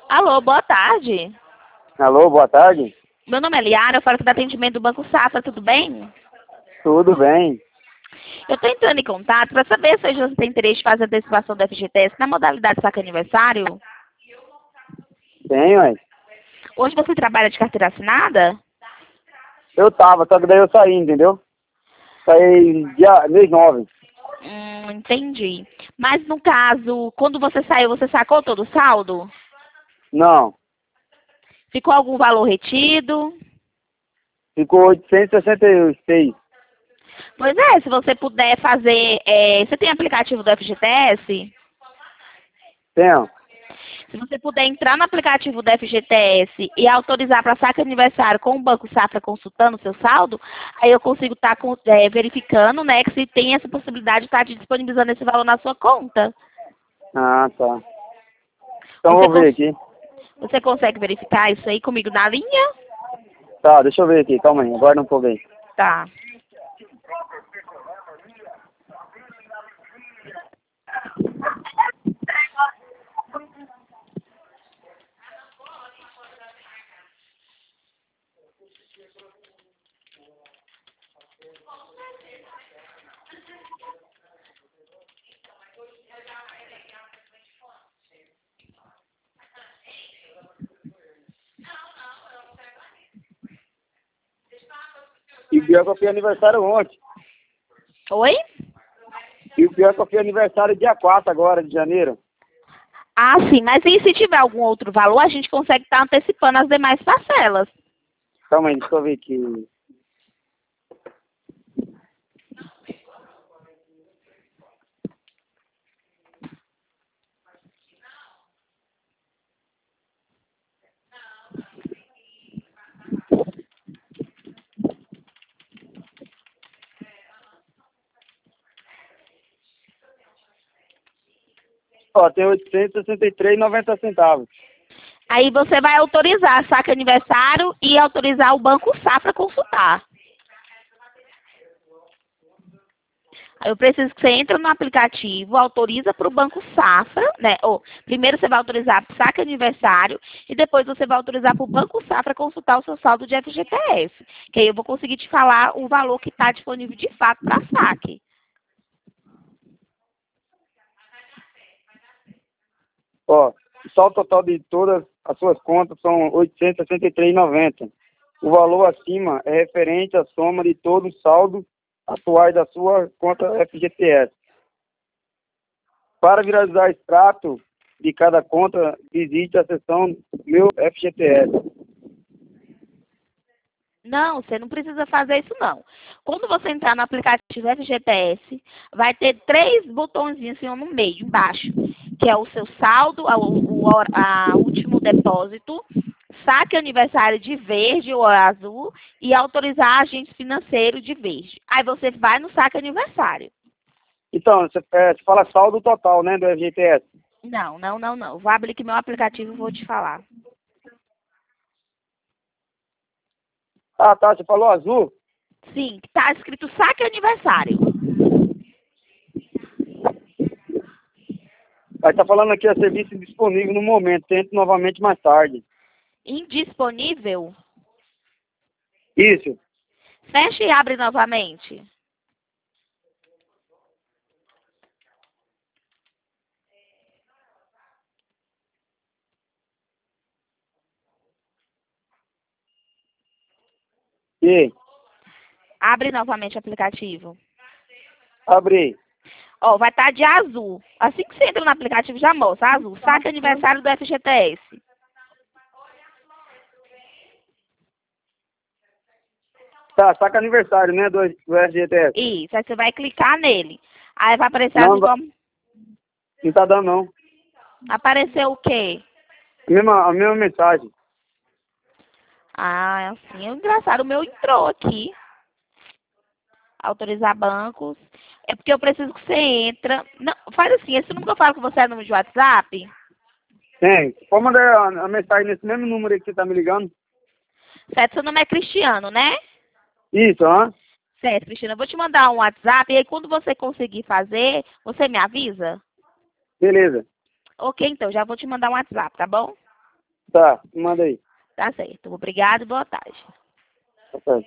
Alô, boa tarde. Alô, boa tarde. Meu nome é Liara, eu falo aqui do atendimento do Banco Safra, tudo bem? Tudo bem? Eu estou entrando em contato para saber se hoje você tem interesse em fazer a antecipação do FGTS na modalidade saque aniversário. Tenho, ué. Hoje você trabalha de carteira assinada? Eu tava, só que daí eu saí, entendeu? Saí mês 9. Entendi. Mas no caso, quando você saiu, você sacou todo o saldo? Não, Ficou algum valor retido? ficou 866. Pois é, se você puder fazer... você tem aplicativo do FGTS? Tenho. Se você puder entrar no aplicativo do FGTS e autorizar para saque aniversário com o Banco Safra consultando o seu saldo, aí eu consigo estar verificando, né, que se tem essa possibilidade de estar te disponibilizando esse valor na sua conta. Ah, tá. Então Você, vou ver aqui. você consegue verificar isso aí comigo na linha? Tá, deixa eu ver aqui, calma aí, aguarda um pouco aí. Tá. E o pior que eu fiz aniversário ontem. Oi? E o pior que eu fiz aniversário dia 4 agora, de janeiro. Ah, sim, mas e se tiver algum outro valor, a gente consegue estar antecipando as demais parcelas. Calma aí, deixa eu ver aqui. Ó, tem 863,90 centavos. Aí você vai autorizar saque aniversário e autorizar o Banco Safra consultar. Aí eu preciso que você entre no aplicativo, autoriza para o Banco Safra, né? Ou, primeiro você vai autorizar para o saque aniversário e depois você vai autorizar para o Banco Safra consultar o seu saldo de FGTS. Que aí eu vou conseguir te falar o valor que está disponível de fato para saque. Ó, o saldo total de todas as suas contas são 863,90. O valor acima é referente à soma de todo o saldo atuais da sua conta FGTS. Para visualizar o extrato de cada conta, visite a seção Meu FGTS. Não, você não precisa fazer isso não. Quando você entrar no aplicativo FGTS, vai ter três botõezinhos assim, um no meio, embaixo, que é o seu saldo, a último depósito, saque aniversário de verde ou azul e autorizar agente financeiro de verde. Aí você vai no saque aniversário. Então, você fala saldo total, né, do FGTS. Não, não, não, não. Vou abrir aqui meu aplicativo e vou te falar. Ah, tá, você falou azul? Sim, tá escrito saque aniversário. Aí tá falando aqui, serviço disponível no momento, tente novamente mais tarde. Indisponível? Isso. Fecha e abre novamente. E Abre novamente o aplicativo. abri. Ó, vai estar de azul. Assim que você entra no aplicativo, já mostra. Azul. Saque aniversário do FGTS. Tá, saca aniversário, né, do FGTS. Isso. Aí você vai clicar nele. Aí vai aparecer as Não, informações. não tá dando, não. Apareceu o quê? A mesma mensagem. Ah, é assim. É engraçado. O meu entrou aqui. Autorizar bancos. É porque eu preciso que você entra. Não, faz assim. Esse número que eu falo com você é número de WhatsApp? Tem. Pode mandar a mensagem nesse mesmo número aí que você tá me ligando? Certo, seu nome é Cristiano, né? Isso, hã? Certo, Cristina. Eu vou te mandar um WhatsApp e aí quando você conseguir fazer, você me avisa? Beleza. Ok, então, já vou te mandar um WhatsApp, tá bom? Tá, manda aí. Tá certo. Obrigado e boa tarde. Tá certo.